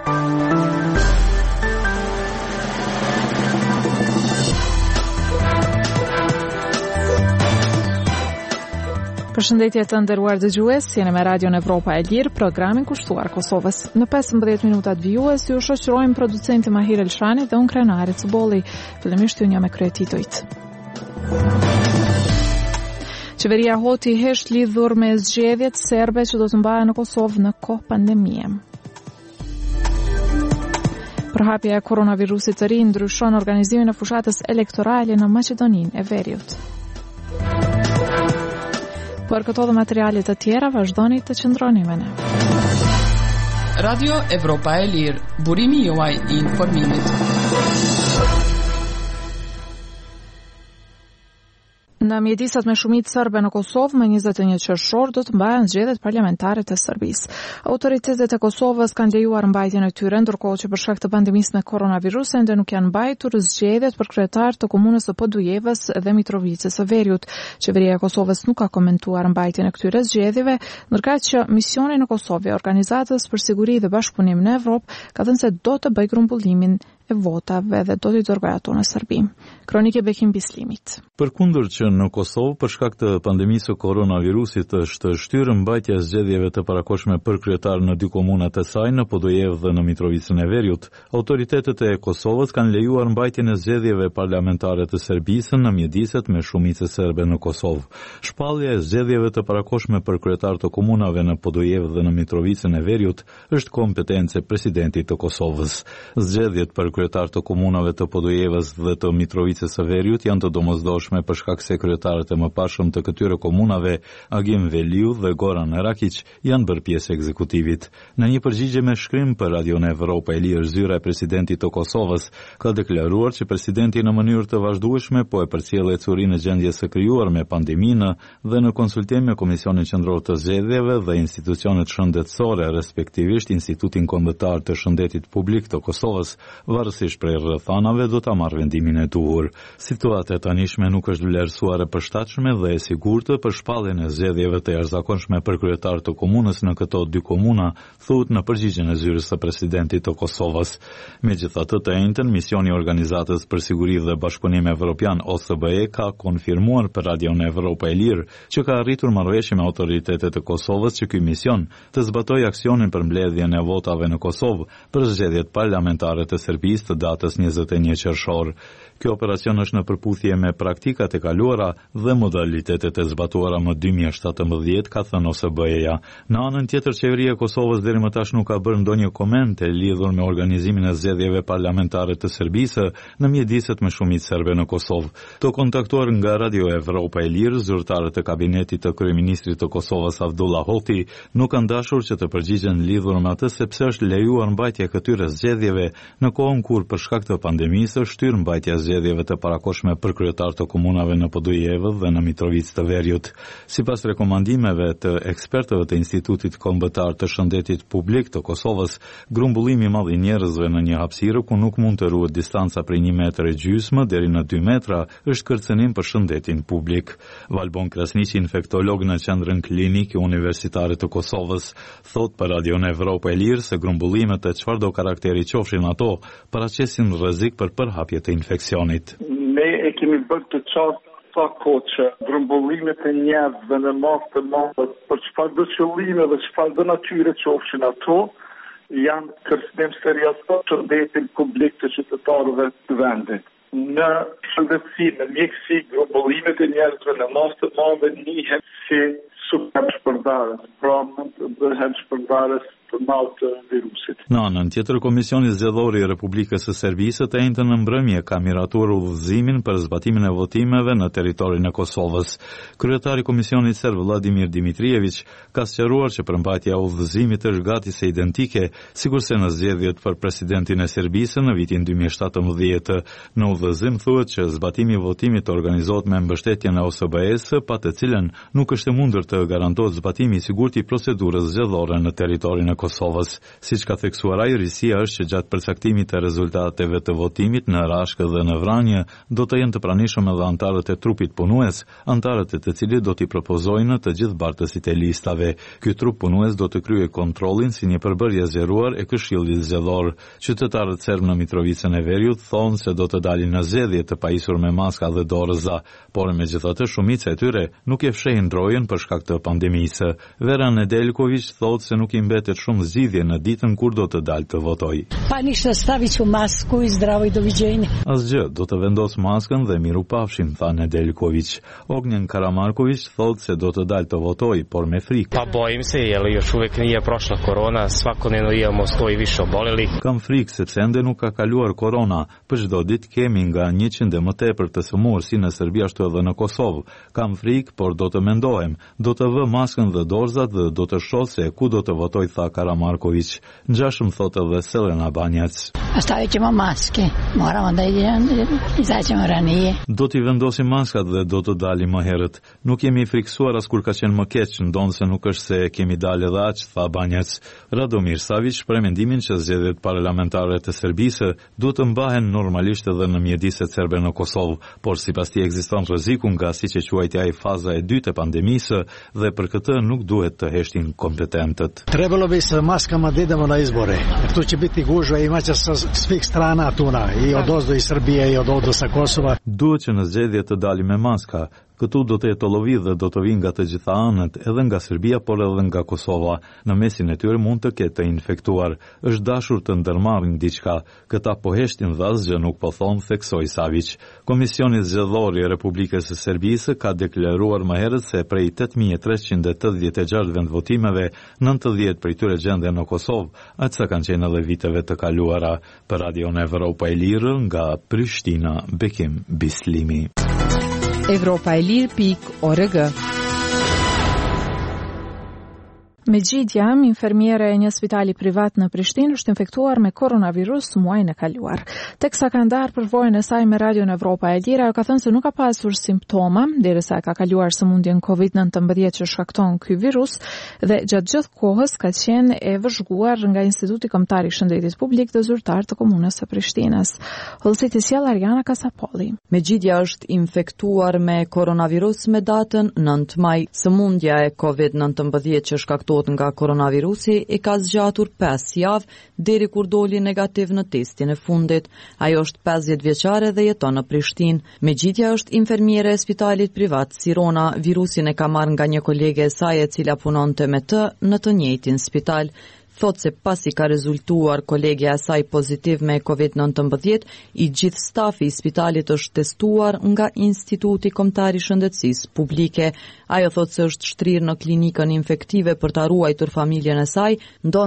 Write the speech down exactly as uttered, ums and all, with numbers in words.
Përshëndetje të nderuar dëgjues, jeni me Radion Evropa e Lirë, programin kushtuar Kosovës. Në pesëmbëdhjetë minutat vijues ju shoqërojmë producenti Mahir Elshani dhe unë Krenari Cubolli. Fillimisht ju një me kryetitujt. Qeveria hoti hesht lidhur me zgjedhjet serbe që do të mbahen në Kosovë në kohë pandemie. Përhapja e koronavirusit të ri ndryshon organizimin e fushatës elektorale në Maqedoninë e Veriut. Për këto dhe materialet të tjera, vazhdoni të qëndroni me ne. Radio Evropa e Lirë, burimi juaj i informimit. Në mjedisat me shumicë serbe në Kosovë, më njëzet e një qershor do të mbahen zgjedhjet parlamentare të Serbisë. Autoritetet e Kosovës kanë lejuar mbajtjen e tyre, ndërkohë që për shkak të pandemisë me koronavirus ende nuk janë mbajtur zgjedhjet për kryetar të komunës së Podujevës dhe Mitrovicës së Veriut. Qeveria e Kosovës nuk ka komentuar mbajtjen e këtyre zgjedhjeve, ndërkaq që misioni në Kosovë e Organizatës për Siguri dhe Bashkëpunim në Evropë ka thënë se do të bëjë grumbullimin e votave dhe do t'i dërgojë ato në Serbi. Kronike Bekim Bislimit. Përkundër që në Kosovë për shkak të pandemisë së koronavirusit është shtyrë mbajtja e zgjedhjeve të parakohshme për kryetar në dy komunat e saj, në Podujevë dhe në Mitrovicën e Veriut, autoritetet e Kosovës kanë lejuar mbajtjen e zgjedhjeve parlamentare të Serbisë në mjediset me shumicë serbe në Kosovë. Shpallja e zgjedhjeve të parakohshme për kryetar të komunave në Podujevë dhe në Mitrovicën e Veriut është kompetencë e presidentit të Kosovës. Zgjedhjet për kryetar të komunave të Podujevës dhe të Mitrovicës së Veriut janë të domosdoshme për shkak se kryetarët e mëparshëm të këtyre komunave, Agim Veliu dhe Goran Rakic, janë bërë pjesë e ekzekutivit. Në një përgjigje me shkrim për Radion Evropa e Lirë, zyra e presidentit të Kosovës ka deklaruar që presidenti në mënyrë të vazhdueshme po e përcjell ecurinë e gjendjes së krijuar me pandeminë dhe në konsultim me Komisionin Qendror të Zgjedhjeve dhe institucionet shëndetësore, respektivisht Institutin Kombëtar të Shëndetit Publik të Kosovës, varësisht prej rrethonave do ta marrë vendimin e duhur. Situata e tanishme nuk është vlerësuar e përshtatshme dhe e sigurtë për shpalljen e zgjedhjeve të jashtëzakonshme për kryetar të komunës në këto dy komuna, thuhet në përgjigjen e zyrës së presidentit të Kosovës. Megjithatë, të njëjtën misioni i Organizatës për Siguri dhe Bashkëpunim Evropian O S B E ka konfirmuar për Radion Evropa e Lirë që ka arritur marrëveshje me autoritetet e Kosovës që ky mision të zbatojë aksionin për mbledhjen e votave në Kosovë për zgjedhjet parlamentare të Serbisë të datës njëzet e një qershor. Ky operacion është në përputhje me praktikat e kaluara dhe modalitetet e zbatuara më dy mijë e shtatëmbëdhjetë, ka thënë O S B E-ja. Në anën tjetër, qeveria e Kosovës deri më tash nuk ka bërë ndonjë koment e lidhur me organizimin e zgjedhjeve parlamentare të Serbisë në mjediset me shumicë serbe në Kosovë. Të kontaktuar nga Radio Evropa e Lirë, zyrtarët e kabinetit të kryeministrit të Kosovës Avdullah Hoti nuk kanë dashur që të përgjigjen lidhur me atë sepse është lejuar mbajtja e këtyre zgjedhjeve në kohën kur për shkak të pandemisë është shtyrë mbajtja e zgjedhjeve të parakohshme për kryetar të komunave në Podujevë dhe në Mitrovicë të Veriut. Sipas rekomandimeve të ekspertëve të Institutit Kombëtar të Shëndetit Publik të Kosovës, grumbullimi i madh i njerëzve në një hapësirë ku nuk mund të ruhet distanca prej një metër e gjysmë deri në dy metra është kërcënim për shëndetin publik. Valbon Krasniqi, infektolog në Qendrën Klinike Universitare të Kosovës, thot për Radion Evropa e Lirë se grumbullimet e çfarëdo karakteri qofshin ato paraqesin rrezik për përhapje të infeksionit. Ne e kemi bërë të qartë sa kohë që grumbullimet e njerëzve në masë të madhe për çfarë do qëllime dhe çfarë do natyre qofshin ato janë kërcënim serioz për shëndetin publik të qytetarëve të vendit. Në shëndetësi, në mjekësi, grumbullimet e njerëzve në masë të madhe njihen si super shpërndarës, pra mund të bëhen shpërndarës për malë të virusit. Në anën tjetër, Komisioni Zgjedhor i Republikës së Serbisë të njëjtën në mbrëmje ka miratuar udhëzimin për zbatimin e votimeve në territorin e Kosovës. Kryetari i Komisionit Serb Vladimir Dimitrijević ka sqaruar që përmbajtja e udhëzimit është gati se identike, sikurse në zgjedhjet për presidentin e Serbisë në vitin dy mijë e shtatëmbëdhjetë. Në udhëzim thuhet që zbatimi i votimit organizohet me mbështetjen e O S B E-s, pa të cilën nuk është e mundur të garantohet zbatimi i sigurt i procedurës zgjedhore në territorin e Kosovës. Siç ka theksuar ai, risia është që gjatë përcaktimit të rezultateve të votimit në Rashkë dhe në Vranje do të jenë të pranishëm edhe antarët e trupit punues, antarët e të cilit do t'i propozojnë të gjithë bartësit e listave. Ky trup punues do të kryejë kontrollin si një përbërje zgjeruar e Këshillit Zgjedhor. Qytetarët serb në Mitrovicën e Veriut thonë se do të dalin në zgjedhje të pajisur me maska dhe dorëza, por megjithatë shumica e tyre nuk e fshehin ndrojën për shkak të pandemisë. Vera Nedeljković thotë se nuk i mbetet shumë zgjidhje në ditën kur do të dalë të votojë. Pa ništa, stavit ću masku i zdravo i doviđenja. Asgjë, do të vendos maskën dhe miru pafshim, tha Nedeljković. Ognjen Karamarković thotë se do të dalë të votojë, por me frikë. Pa bojim se, jer još uvek nije prošla korona, svakodnevno imamo sto i više obolelih. Kam frikë sepse ende nuk ka kaluar korona. Për çdo ditë kemi nga njëqind e më tepër të sëmurë si në Serbi ashtu edhe në Kosovë. Kam frikë, por do të mendohem. Do të vë maskën dhe dorzat dhe do të shoh se ku do të votoj, tha Karamarković. Ngjashëm thotë edhe Selena Banjac. Stavit ćemo maske, moramo da izađemo ranije. Do t'i vendosim maskat dhe do të dalim më herët. Nuk jemi friksuar as kur ka qenë më keq, ndonë se nuk është se kemi dalë edhe aq, tha Banjac. Radomir Savić shpreh mendimin që zgjedhjet parlamentare të Serbisë duhet të mbahen normalisht edhe në mjediset serbe në Kosovë, por sipas tij ekziston rreziku nga siç e quajti ai faza e dytë e pandemisë dhe për këtë nuk duhet të heshtin kompetentët. Trebalo bi sa maskama da idemo na izbore. Tu će biti gužva i imaće sa svih strana tuna, i odozdo iz Srbije i odozdo sa Kosova. Duhet që në zgjedhje të dalim me maska. Këtu do të jetë ollovi dhe do të vinë nga të gjitha anët, edhe nga Serbia, por edhe nga Kosova. Në mesin e tyre mund të ketë të infektuar. Është dashur të ndërmarrin diçka. Këta po heshtin dhe asgjë nuk po thonë, theksoi Savić. Komisioni Zgjedhor i Republikës së Serbisë ka deklaruar më herët se prej tetë mijë e treqind e tetëdhjetë e gjashtë vendvotimeve, nëntëdhjetë prej tyre gjenden në Kosovë, aq sa kanë qenë edhe viteve të kaluara. Për Radion Evropa e Lirë nga Prishtina, Bekim Bislimi. Evropa e Lirë.org. Megjidja, infermiere e një spitali privat në Prishtinë, është infektuar me koronavirus muajin e kaluar. Teksa ka ndarë përvojën e saj me Radion Evropa e Lirë, ajo ka thënë se nuk ka pasur simptoma derisa ka kaluar sëmundjen kovid nëntëmbëdhjetë që shkakton ky virus dhe gjatë gjithë kohës ka qenë e vëzhguar nga Instituti Kombëtar i Shëndetit Publik dhe zyrtar të komunës së Prishtinës. Hollësiti sjell Ariana Kasapolli. Megjidja është infektuar me koronavirus me datën nëntë maj. Sëmundja e kovid nëntëmbëdhjetë që shkakton nga koronavirusi e ka zgjatur pesë javë deri kur doli negativ në testin e fundit. Ajo është pesëdhjetë vjeçare dhe jeton në Prishtinë. Megjidja është infermiere e spitalit privat Sirona. Virusin e ka marrë nga një kolege e saj e cila punonte me të në të njëjtin spital. Thot se pasi ka rezultuar kolegja e saj pozitiv me kovid nëntëmbëdhjetë, i gjithë stafi i spitalit është testuar nga Instituti Kombëtar i Shëndetësisë Publike. Ajo thot se është shtrirë në klinikën infektive për ta ruajtur familjen e saj, ndonë